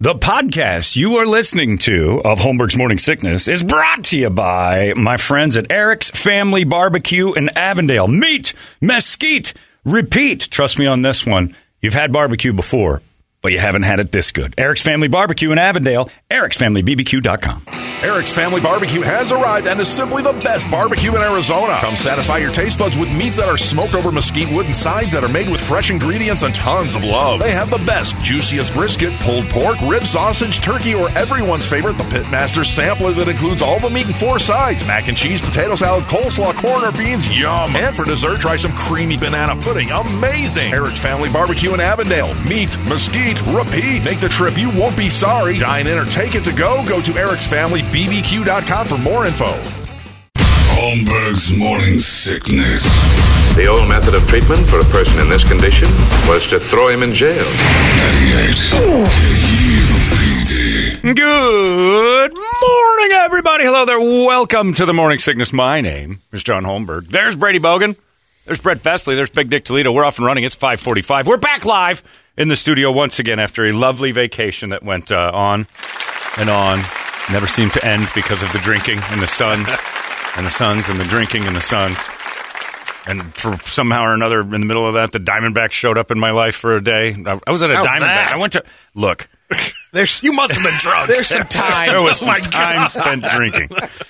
The podcast you are listening to of Holmberg's Morning Sickness is brought to you by my friends at Eric's Family Barbecue in Avondale. Meet, mesquite, repeat. Trust me on this one. You've had barbecue before, but you haven't had it this good. Eric's Family Barbecue in Avondale, ericsfamilybbq.com. Eric's Family Barbecue has arrived and is simply the best barbecue in Arizona. Come satisfy your taste buds with meats that are smoked over mesquite wood and sides that are made with fresh ingredients and tons of love. They have the best, juiciest brisket, pulled pork, rib sausage, turkey, or everyone's favorite, the Pitmaster sampler that includes all the meat and 4 sides, mac and cheese, potato salad, coleslaw, corn, or beans, yum. And for dessert, try some creamy banana pudding, amazing. Eric's Family Barbecue in Avondale. Meat, mesquite, repeat. Make the trip, you won't be sorry. Dine in or take it to go. Go to ericsfamilybbq.com for more info. Holmberg's Morning Sickness. The old method of treatment for a person in this condition was to throw him in jail. 98 KUPD. Good morning, everybody. Hello there. Welcome to the Morning Sickness. My name is John Holmberg. There's Brady Bogan. There's Brett Festley. There's Big Dick Toledo. We're off and running. It's 5:45. We're back live in the studio once again after a lovely vacation that went on and on. Never seemed to end because of the drinking and the Suns and the Suns and the drinking and the Suns. And for somehow or another, in the middle of that, the Diamondbacks showed up in my life for a day. I was at a Diamondback. That? I went to look. You must have been drunk. There's some time. There was some time spent drinking.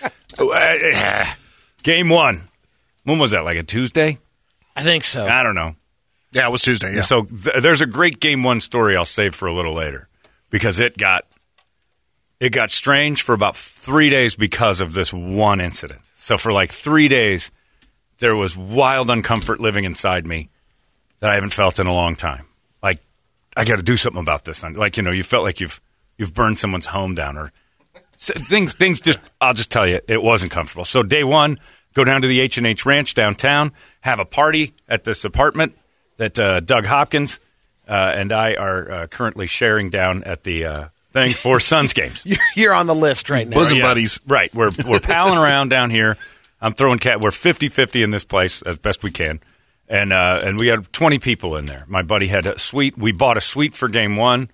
Game 1. When was that? Like a Tuesday? I think so. I don't know. Yeah, it was Tuesday, yeah. So there's a great Game 1 story I'll save for a little later because it got strange for about 3 days because of this one incident. So for like 3 days, there was wild uncomfort living inside me that I haven't felt in a long time. Like, I got to do something about this. Like, you felt like you've burned someone's home down or things just, I'll just tell you, it wasn't comfortable. So day 1, go down to the H&H Ranch downtown, have a party at this apartment that Doug Hopkins and I are currently sharing down at the thing for Suns games. You're on the list right now. Bosom buddies. Right. We're palling around down here. I'm throwing we're 50-50 in this place as best we can. And we had 20 people in there. My buddy had a suite. We bought a suite for Game 1.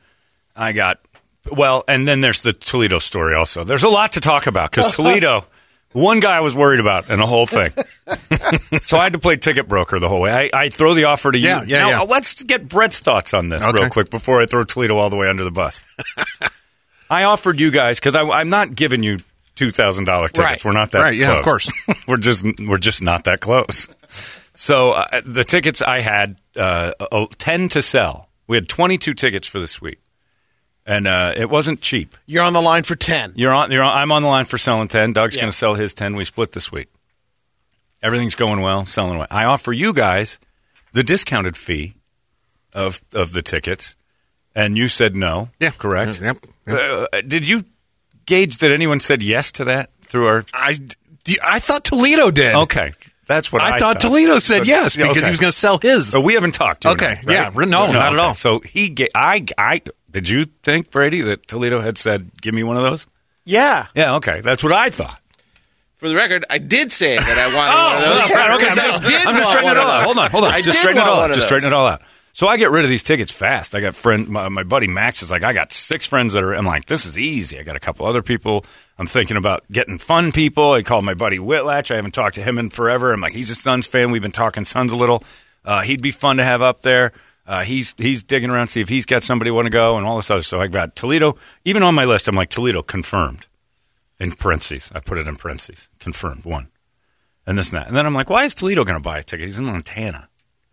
And then there's the Toledo story also. There's a lot to talk about because Toledo, one guy I was worried about in the whole thing. So I had to play ticket broker the whole way. I throw the offer to you. Now, let's get Brett's thoughts on this real quick before I throw Toledo all the way under the bus. I offered you guys, because I'm not giving you $2,000 tickets. Right. We're not that close. Yeah, of course. we're just not that close. So the tickets I had 10 to sell. We had 22 tickets for the suite. And it wasn't cheap. You're on the line for 10. I'm on the line for selling 10. Doug's going to sell his 10. We split the suite. Everything's going well, selling away. I offer you guys the discounted fee of the tickets, and you said no. Yeah. Correct? Yep. Did you gauge that anyone said yes to that through our... I thought Toledo did. Okay. That's what I thought Toledo said yes because he was going to sell his. But we haven't talked. Okay. Right? Yeah. No, not at all. So did you think, Brady, that Toledo had said, give me one of those? Yeah. Yeah, okay. That's what I thought. For the record, I did say that I wanted one of those. Right, okay. I'm just straightening it all out. Hold on. Just straighten it all out. So I get rid of these tickets fast. I got my buddy Max is like, I got 6 friends that are, I'm like, this is easy. I got a couple other people. I'm thinking about getting fun people. I called my buddy Whitlatch. I haven't talked to him in forever. I'm like, he's a Suns fan. We've been talking Suns a little. He'd be fun to have up there. He's digging around, see if he's got somebody want to go and all this other stuff. I got Toledo. Even on my list, I'm like, Toledo, confirmed. In parentheses. I put it in parentheses. Confirmed, 1. And this and that. And then I'm like, why is Toledo going to buy a ticket? He's in Montana.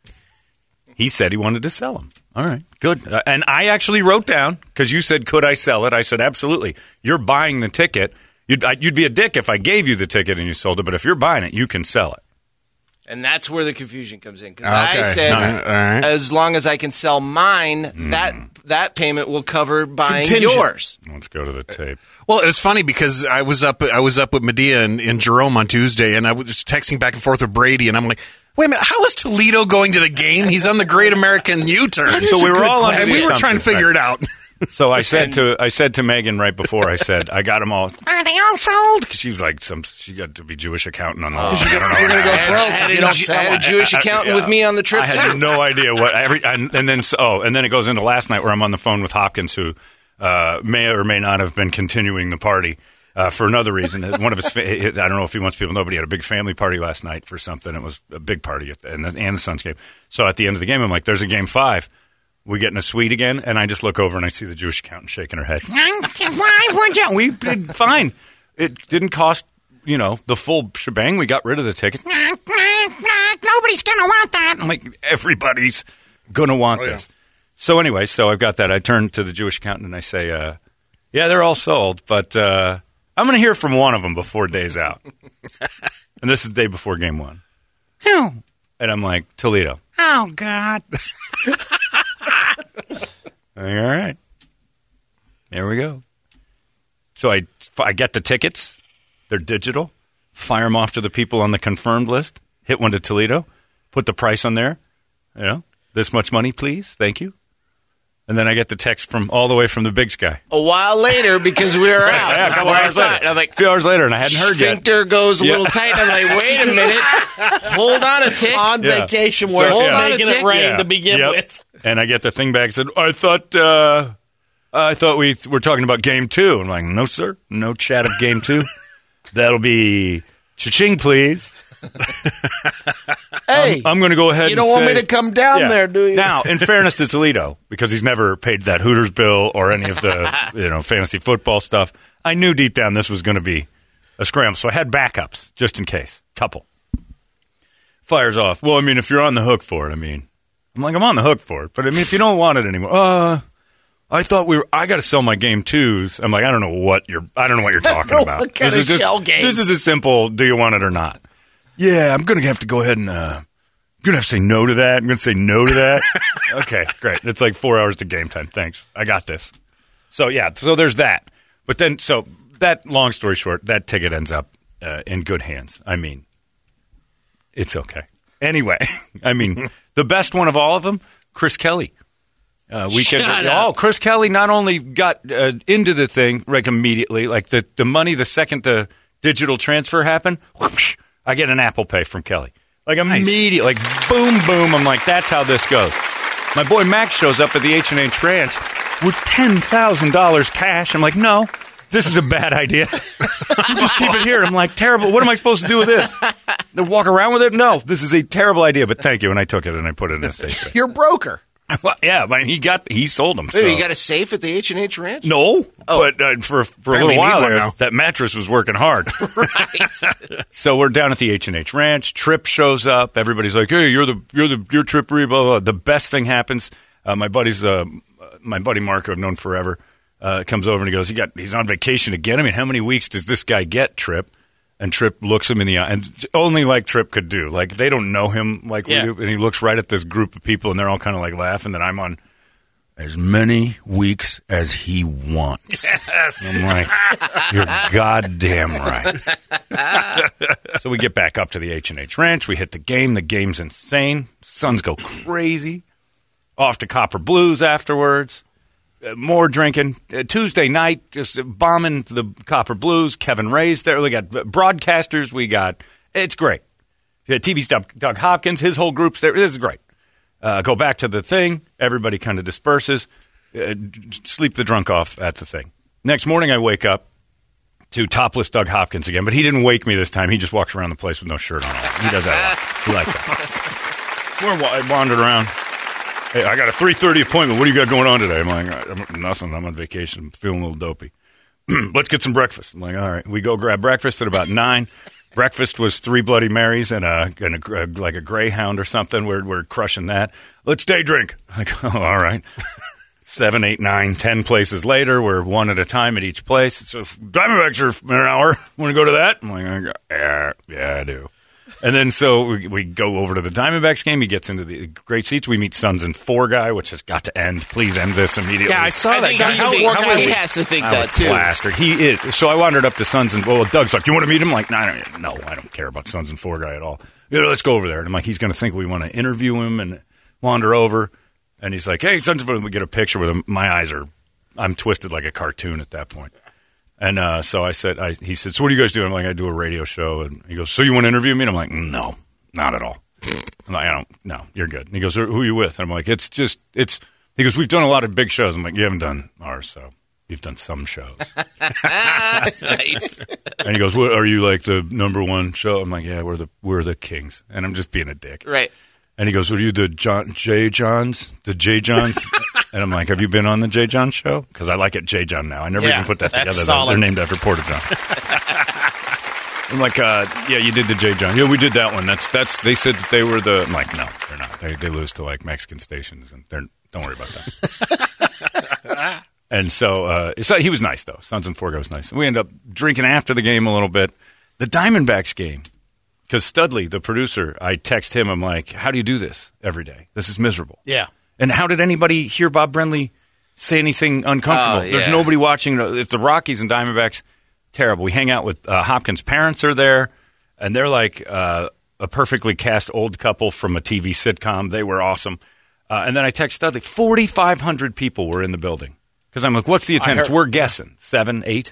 He said he wanted to sell them. All right, good. And I actually wrote down, because you said, could I sell it? I said, absolutely. You're buying the ticket. You'd be a dick if I gave you the ticket and you sold it, but if you're buying it, you can sell it. And that's where the confusion comes in. Because I said, as long as I can sell mine, that payment will cover buying yours. Let's go to the tape. Well, it was funny because I was up with Medea and Jerome on Tuesday, and I was texting back and forth with Brady, and I'm like, wait a minute, how is Toledo going to the game? He's on the Great American U-turn. So we were all on, and we were trying to figure it out. So I said to Megan right before, I said, I got them all. Are they all sold? Because she was like, she got to be Jewish accountant on the whole. You're going to go broke if you don't sell a Jewish accountant with me on the trip. I had no idea what and then it goes into last night where I'm on the phone with Hopkins, who may or may not have been continuing the party for another reason. One of his, I don't know if he wants people to know, but he had a big family party last night for something. It was a big party, and the Suns game. So at the end of the game, I'm like, there's a game 5. We get in a suite again, and I just look over and I see the Jewish accountant shaking her head. We did fine. It didn't cost, the full shebang. We got rid of the ticket. Nobody's going to want that. I'm like, everybody's going to want this. So anyway, I've got that. I turn to the Jewish accountant and I say, yeah, they're all sold, but I'm going to hear from one of them before day's out. And this is the day before game 1. Who? And I'm like, Toledo. Oh, God. All right. There we go. So I get the tickets. They're digital. Fire them off to the people on the confirmed list. Hit one to Toledo. Put the price on there. This much money, please. Thank you. And then I get the text all the way from the Big Sky. A while later, because we were out. Yeah, a couple hours later. I'm like, a few hours later, and I hadn't heard yet. Sphincter goes a little tight. I'm like, wait a minute. Hold on a tick. On vacation, we're making it rain to begin with. And I get the thing back and said, I thought we were talking about game 2. I'm like, no, sir. No chat of game 2. That'll be cha-ching, please. Hey, I'm going to go ahead. You don't want me to come down there, do you? Now, in fairness to Toledo, because he's never paid that Hooters bill or any of the fantasy football stuff, I knew deep down this was going to be a scramble, so I had backups just in case. Couple. Fires off. Well, if you're on the hook for it, I'm like, I'm on the hook for it, but if you don't want it anymore, I thought I got to sell my game 2s. I'm like, I don't know what you're talking about. What kind of shell game? This is a simple, do you want it or not? Yeah, I'm going to have to go ahead and I'm going to have to say no to that. I'm going to say no to that. Okay, great. It's like 4 hours to game time. Thanks. I got this. So there's that. But then, that, long story short, that ticket ends up in good hands. It's okay. Anyway, the best one of all of them, Chris Kelly. Chris Kelly not only got into the thing immediately, like the money the second the digital transfer happened, whoosh, I get an Apple Pay from Kelly. Immediately, boom, boom. I'm like, that's how this goes. My boy Max shows up at the H&H Ranch with $10,000 cash. I'm like, no, this is a bad idea. You just keep it here. I'm like, terrible. What am I supposed to do with this? Walk around with it? No, this is a terrible idea, but thank you. And I took it and I put it in a safe. You're a broker. Well, yeah, he sold them. Wait, you got a safe at the H&H Ranch? No, but for a little while there, that mattress was working hard. Right. So we're down at the H&H Ranch. Trip shows up. Everybody's like, "Hey, you're Trip Reed." Blah, blah. The best thing happens. My buddy Marco, I've known forever, comes over and he goes, "He's on vacation again. How many weeks does this guy get, Trip?" And Trip looks him in the eye, and only like Trip could do. Like, they don't know him like we do. And he looks right at this group of people, and they're all kind of like laughing that I'm on as many weeks as he wants. Yes. I'm like, you're goddamn right. So we get back up to the H&H Ranch. We hit the game. The game's insane. Suns go crazy. Off to Copper Blues afterwards. More drinking. Tuesday night, just bombing the Copper Blues. Kevin Ray's there. We got broadcasters. It's great. TV stuff. Doug Hopkins, his whole group's there. This is great. Go back to the thing. Everybody kind of disperses. Sleep the drunk off at the thing. Next morning, I wake up to topless Doug Hopkins again, but he didn't wake me this time. He just walks around the place with no shirt on. He does that a lot. He likes that. We're wandered around. Hey, I got a 3:30 appointment. What do you got going on today? I'm like, nothing. I'm on vacation. I'm feeling a little dopey. Let's get some breakfast. I'm like, all right. We go grab breakfast at about 9. Breakfast was 3 Bloody Marys and a Greyhound or something. We're crushing that. Let's day drink. I'm like, oh, all right. 7, 8, 9, 10 places later. We're one at a time at each place. So Diamondbacks are in an hour. Want to go to that? I'm like, yeah, I do. And then so we go over to the Diamondbacks game. He gets into the great seats. We meet Suns and 4 guy, which has got to end. Please end this immediately. Yeah, I saw that. He has to think that, too. Plastered. He is. So I wandered up to Suns and... Well, Doug's like, do you want to meet him? I'm like, no, I don't care about Suns and 4 guy at all. Let's go over there. And I'm like, he's going to think we want to interview him and wander over. And he's like, hey, Suns and 4, we get a picture with him. My eyes are... I'm twisted like a cartoon at that point. And so I said, he said, so what do you guys do? I'm like, I do a radio show. And he goes, so you want to interview me? And I'm like, no, not at all. I'm like, no, you're good. And he goes, who are you with? And I'm like, he goes, we've done a lot of big shows. I'm like, you haven't done ours, so you've done some shows. Nice. And he goes, "What, are you like the number one show?" I'm like, "Yeah, we're the Kings." And I'm just being a dick. Right. And he goes, "Are you the J. Johns? The J. Johns?" And I'm like, "Have you been on the J. John show?" Because I like it J. John now. I never even put that together. Solid. They're named after Porta John. I'm like, "Yeah, you did the J. John. Yeah, we did that one. That's. They said that they were the." I'm like, "No, they're not. They lose to like Mexican stations, and don't worry about that." And so he was nice though. Sons and Forgo was nice. We ended up drinking after the game a little bit. The Diamondbacks game. Because Studley, the producer, I text him. I'm like, "How do you do this every day? This is miserable." Yeah. And how did anybody hear Bob Brenly say anything uncomfortable? There's nobody watching. It's the Rockies and Diamondbacks. Terrible. We hang out with Hopkins' parents are there, and they're like a perfectly cast old couple from a TV sitcom. They were awesome. And then I text Studley. 4,500 people were in the building. Because I'm like, what's the attendance? We're guessing 7, 8.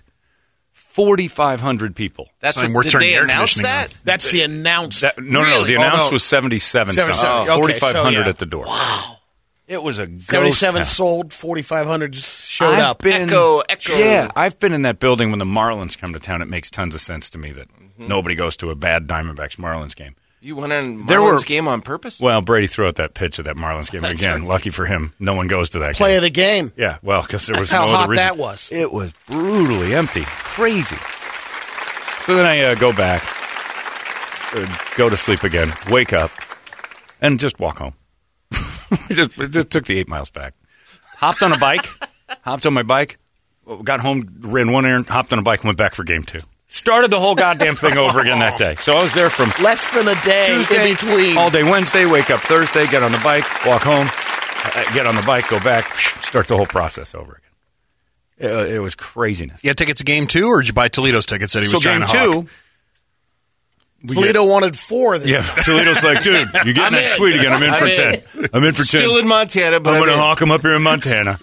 4,500 people. That's when did they announce that? That's the announcement. No. The announce was 77. 4,500 okay, at the door. Wow. It was a ghost 77 town. sold, 4,500 just showed up. Echo. Yeah, I've been in that building when the Marlins come to town. It makes tons of sense to me that nobody goes to a bad Diamondbacks Marlins game. You went on Marlins game on purpose? Well, Brady threw out that pitch of that Marlins game again. Right. Lucky for him, no one goes to that Play game. of the game. Yeah, well, because there was how no other hot reason. that was. It was brutally empty. Crazy. So then I go back, go to sleep again, wake up, and just walk home. just took the 8 miles back. Hopped on my bike, got home, ran one errand, hopped on a bike, and went back for game 2. Started the whole goddamn thing over again that day. So I was there from less than a day Tuesday, in between. All day Wednesday, wake up Thursday, get on the bike, walk home, get on the bike, go back, start the whole process over again. It was craziness. You had tickets to game 2, or did you buy Toledo's tickets that he was trying to hawk? Toledo wanted 4. Yeah, Toledo's like, dude, you're getting that suite again. I'm in for 10. I'm in for 10. Still in Montana, but I'm going to hawk them up here in Montana.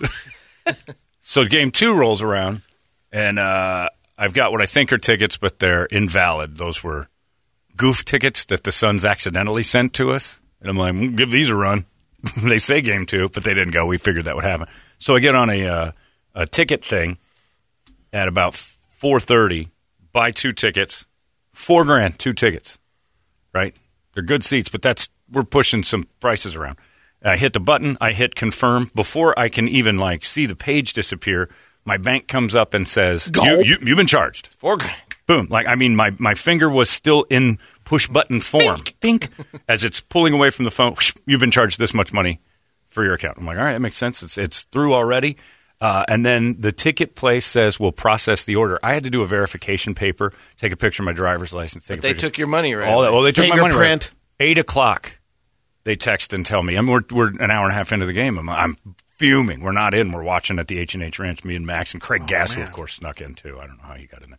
So game 2 rolls around, and I've got what I think are tickets, but they're invalid. Those were goof tickets that the Suns accidentally sent to us. And I'm like, we'll give these a run. They say game 2, but they didn't go. We figured that would happen. So I get on a ticket thing at about 4:30, buy 2 tickets, $4,000, 2 tickets, right? They're good seats, but we're pushing some prices around. I hit the button. I hit confirm. Before I can even see the page disappear, my bank comes up and says, you've been charged. $4,000. Boom. My finger was still in push button form. Bink. As it's pulling away from the phone, you've been charged this much money for your account. I'm like, all right, that makes sense. It's through already. And then the ticket place says, we'll process the order. I had to do a verification paper, take a picture of my driver's license. They took your money, right? All that. Well, they took my money, right? Fingerprint. 8 o'clock, they text and tell me. We're an hour and a half into the game. I'm fuming. We're not in. We're watching at the H&H Ranch, me and Max, and Craig Gass, who, of course, snuck in, too. I don't know how he got in there.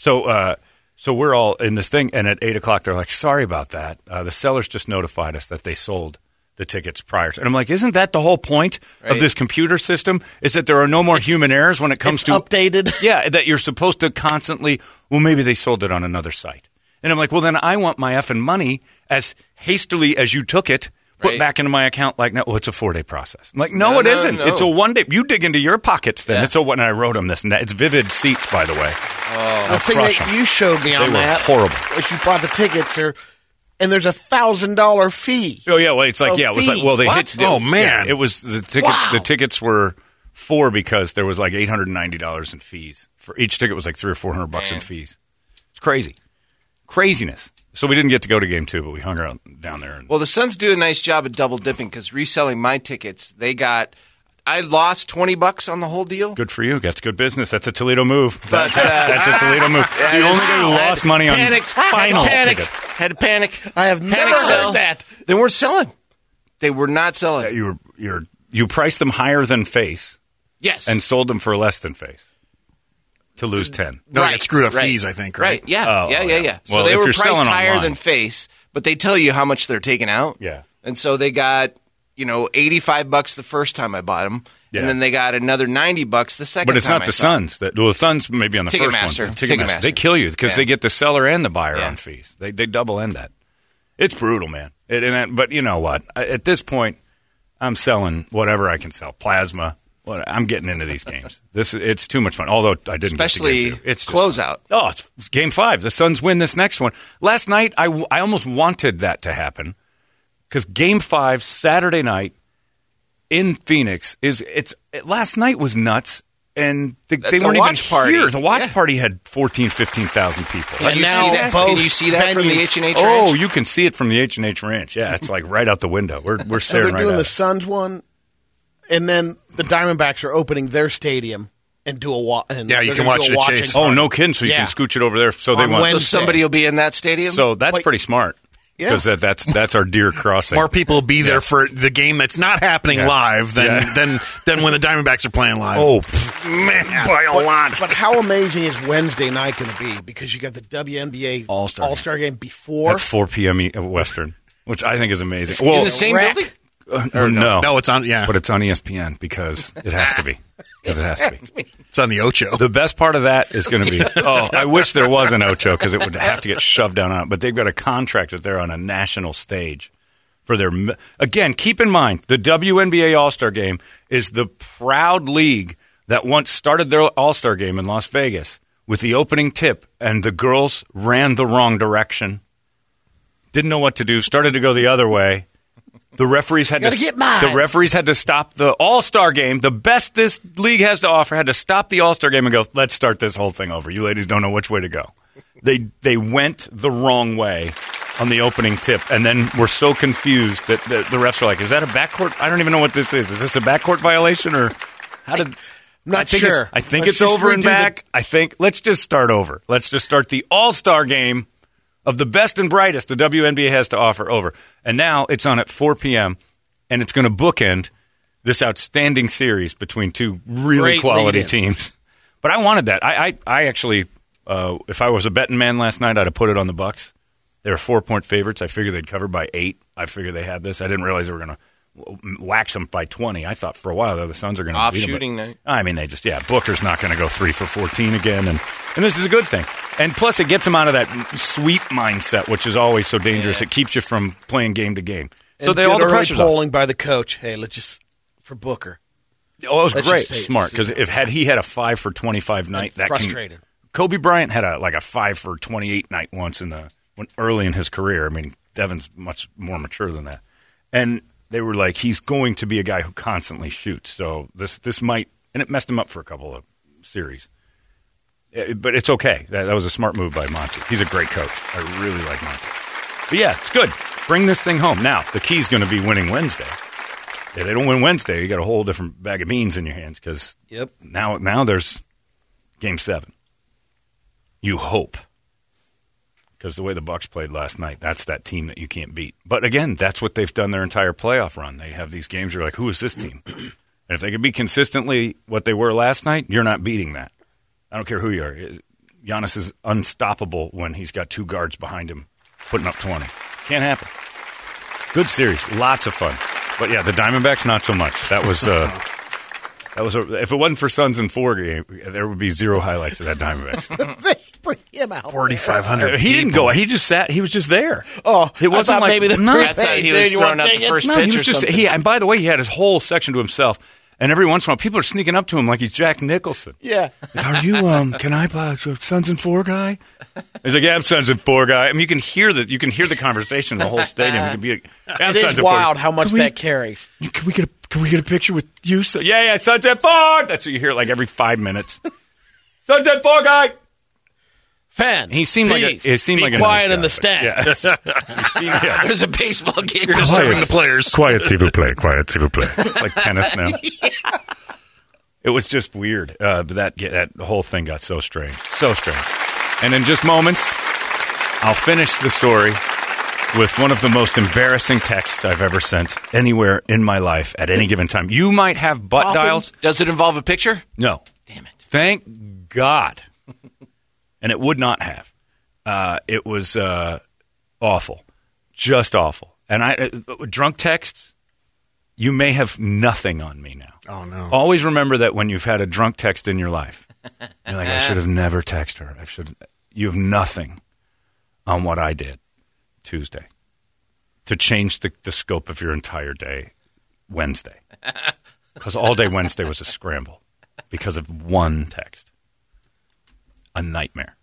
So we're all in this thing, and at 8 o'clock, they're like, sorry about that. The sellers just notified us that they sold the tickets prior to. And I'm like, isn't that the whole point of this computer system? Is that there are no more human errors when it comes to updated? Yeah, that you're supposed to constantly, well, maybe they sold it on another site. And I'm like, well, then I want my effing money as hastily as you took it, put back into my account like, no, it's a 4-day process. I'm like, no, it isn't. No. It's a 1-day. You dig into your pockets then. It's a one. And I wrote them this and that. It's Vivid Seats, by the way. Oh. The thing that you showed me on that. They were horrible. Was you bought the tickets and there's $1,000 fee. Oh yeah, well it's like it was like they what? hit. Oh man, it was the tickets. Wow. The tickets were $4 because there was like $890 in fees for each ticket. Was like $300 or $400 in fees. It's craziness. So we didn't get to go to game 2, but we hung out down there. Well, the Suns do a nice job of double dipping because reselling my tickets, I lost $20 on the whole deal. Good for you. That's good business. That's a Toledo move. That's a Toledo move. The only guy who lost money on final ticket. Had to panic. I have never heard that. They weren't selling. They were not selling. You priced them higher than face. Yes. And sold them for less than face. To lose 10. No, I got screwed up fees, I think, right? Right, yeah. Yeah. So well, they were priced higher online, than face, but they tell you how much they're taking out. Yeah. And so they got, $85 the first time I bought them. Yeah. And then they got another $90 the second time. But it's not the Suns. The Suns maybe on the first one. Ticketmaster. They kill you because they get the seller and the buyer on fees. They double end that. It's brutal, man. But you know what? At this point, I'm selling whatever I can sell. Plasma, Well, I'm getting into these games. It's too much fun. Although I didn't especially get to it's closeout. It's Game 5. The Suns win this next one. Last night, I almost wanted that to happen because Game 5 Saturday night in Phoenix last night was nuts. And they weren't even here. The watch party had 14,000, 15,000 people. Can you see that from the H&H Ranch? Oh, you can see it from the H&H Ranch. Yeah, it's like right out the window. We're staring right at it. So they're doing the Suns one, and then the Diamondbacks are opening their stadium and do a watch. Yeah, you can watch it at Chase. Oh, no kidding. So you can scooch it over there. So they want. So somebody will be in that stadium? So that's pretty smart. Because that's our deer crossing. More people will be there for the game that's not happening live than when the Diamondbacks are playing live. Oh, man, by a lot. But how amazing is Wednesday night going to be? Because you got the WNBA All-Star game before. At 4 p.m. Western, which I think is amazing. In the same building? No, it's on. Yeah, but it's on ESPN because it has to be. Because it has to be. It's on the Ocho. The best part of that is going to be. I wish there was an Ocho because it would have to get shoved down on it. But they've got a contract that they're on a national stage for their. Again, keep in mind the WNBA All-Star Game is the proud league that once started their All-Star Game in Las Vegas with the opening tip, and the girls ran the wrong direction, didn't know what to do, started to go the other way. The referees had to stop the All-Star Game. The best this league has to offer had to stop the All-Star Game and go, let's start this whole thing over. You ladies don't know which way to go. They went the wrong way on the opening tip, and then were so confused that the refs are like, is that a backcourt? I don't even know what this is. Is this a backcourt violation or how did? I'm not sure. I think it's over and back. Let's just start over. Let's just start the All-Star Game of the best and brightest the WNBA has to offer over. And now it's on at 4 p.m., and it's going to bookend this outstanding series between two really quality teams. But I wanted that. I actually, if I was a betting man last night, I'd have put it on the Bucks. They were 4-point favorites. I figured they'd cover by 8. I figured they had this. I didn't realize they were going to wax them by 20. I thought for a while the Suns are going to beat them. Off-shooting night. I mean, Booker's not going to go 3 for 14 again, and this is a good thing. And plus, it gets them out of that sweep mindset, which is always so dangerous. Yeah. It keeps you from playing game to game. So and all the pressure's polling by the coach. Hey, let's just for Booker. Oh, it was great, smart. Because had he had a 5 for 25 night, that frustrated. Kobe Bryant had a 5 for 28 night once early in his career. I mean, Devin's much more mature than that, and they were like, he's going to be a guy who constantly shoots. So this might, and it messed him up for a couple of series. But it's okay. That was a smart move by Monty. He's a great coach. I really like Monty. But yeah, it's good. Bring this thing home. Now, the key's going to be winning Wednesday. If they don't win Wednesday, you got a whole different bag of beans in your hands because now there's Game 7. You hope. Because the way the Bucks played last night, that's that team that you can't beat. But again, that's what they've done their entire playoff run. They have these games where you're like, who is this team? And if they could be consistently what they were last night, you're not beating that. I don't care who you are. Giannis is unstoppable when he's got two guards behind him putting up 20. Can't happen. Good series. Lots of fun. But yeah, the Diamondbacks, not so much. That was if it wasn't for Suns in 4 game, there would be 0 highlights of that Diamondbacks. They bring him out. 4,500. He didn't go. He just sat. He was just there. Oh, it wasn't like maybe I thought he was throwing out the first pitch or something. And by the way, he had his whole section to himself. And every once in a while, people are sneaking up to him like he's Jack Nicholson. Yeah. Are you, can I buy Suns in 4 guy? He's like, yeah, I'm Suns in 4 guy. I mean, you can hear the conversation in the whole stadium. It is wild how much that carries. Can we get a picture with you? So, yeah, Suns in 4. That's what you hear like every 5 minutes. Suns in 4 guy. Fans, he seemed like a quiet in the stands. Yeah. There's a baseball game. You're disturbing the players. Quiet, s'il vous plaît. Quiet, s'il vous plaît. It's like tennis now. Yeah. It was just weird. But that whole thing got so strange. So strange. And in just moments, I'll finish the story with one of the most embarrassing texts I've ever sent anywhere in my life at any given time. You might have butt dials. Does it involve a picture? No. Damn it. Thank God. And it would not have. It was awful. Just awful. And drunk texts, you may have nothing on me now. Oh, no. Always remember that when you've had a drunk text in your life. You're like, I should have never texted her. You have nothing on what I did Tuesday to change the scope of your entire day Wednesday. Because all day Wednesday was a scramble because of one text. A nightmare.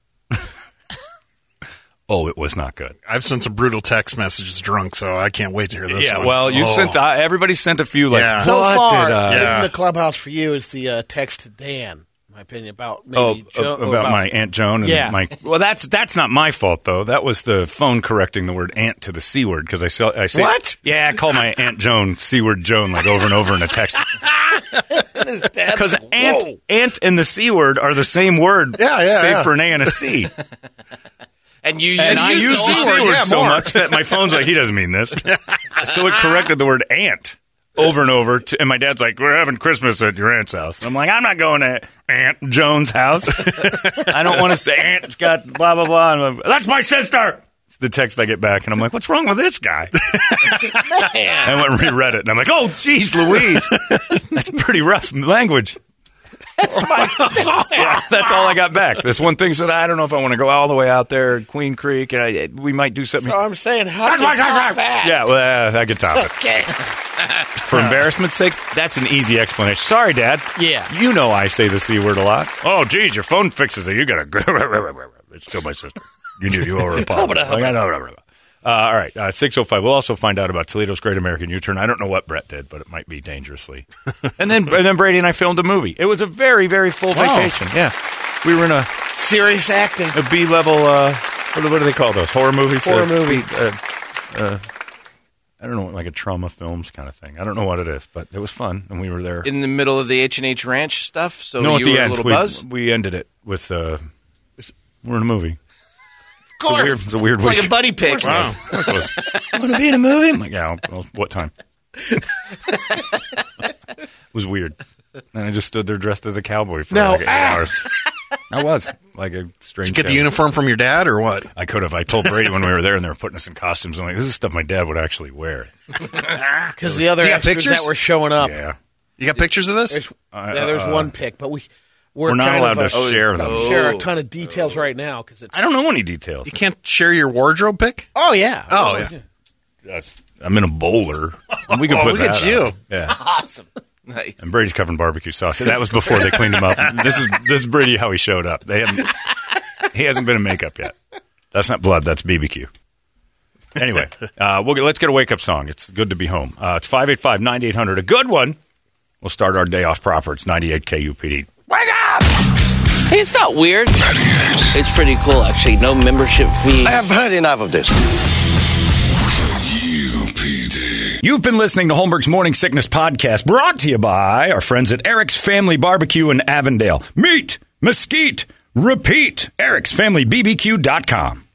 Oh, it was not good. I've sent some brutal text messages drunk, so I can't wait to hear this one. Yeah, well, you sent. Everybody sent a few. Like, so far, in the clubhouse for you is the text to Dan. My opinion about maybe about my Aunt Joan. And well, that's not my fault though. That was the phone correcting the word "aunt" to the C word because I say what? Yeah, I call my Aunt Joan C word Joan like over and over in a text. Because aunt and the C word are the same word, save for an A and a C. And I use the C word so much that my phone's like, he doesn't mean this. So it corrected the word aunt over and over. And my dad's like, we're having Christmas at your aunt's house. And I'm like, I'm not going to Aunt Joan's house. I don't want to say aunt's got blah, blah, blah. And I'm like, that's my sister. It's the text I get back. And I'm like, what's wrong with this guy? I went and reread it. And I'm like, oh, geez, Louise. That's pretty rough language. That's all I got back. This one thing said, I don't know if I want to go all the way out there, Queen Creek, and we might do something. So I'm saying, how do you top that? Yeah, well, I can top it. Okay. For embarrassment's sake, that's an easy explanation. Sorry, Dad. Yeah. You know I say the C word a lot. Oh, geez, your phone fixes it. You got to... It's still my sister. You knew you owe her a apology. All right, 6:05. We'll also find out about Toledo's Great American U-Turn. I don't know what Brett did, but it might be dangerously. and then Brady and I filmed a movie. It was a very, very full vacation. Yeah, we were in a serious acting, a B-level. What do they call those horror movies? Horror movie. I don't know, like a trauma films kind of thing. I don't know what it is, but it was fun, and we were there in the middle of the H&H Ranch stuff. So no, you at the were end, a little buzz. We ended it with we're in a movie. It's a weird week. Like a buddy pick. Wow. I want to be in a movie? I'm like, yeah, well, what time? It was weird. And I just stood there dressed as a cowboy for like 8 hours. I was. Like a strange Did you get the uniform from your dad or what? I could have. I told Brady when we were there and they were putting us in costumes. I'm like, this is stuff my dad would actually wear. Because the other extras that were showing up. Yeah. You got pictures of this? There's one pic, but we're not allowed to share them. Share a ton of details right now because it's. I don't know any details. You can't share your wardrobe pic? Oh yeah. I'm in a bowler. We can put look that at you. out. Yeah. Awesome. Nice. And Brady's covered in barbecue sauce. That was before they cleaned him up. This is Brady how he showed up. He hasn't been in makeup yet. That's not blood. That's BBQ. Anyway, let's get a wake up song. It's good to be home. It's 585-9800. A good one. We'll start our day off proper. It's 98 KUPD. Wake up! Hey, it's not weird. It's pretty cool, actually. No membership fee. I have heard enough of this. UPD. You've been listening to Holmberg's Morning Sickness Podcast, brought to you by our friends at Eric's Family Barbecue in Avondale. Meet, mesquite, repeat. Eric'sFamilyBBQ.com.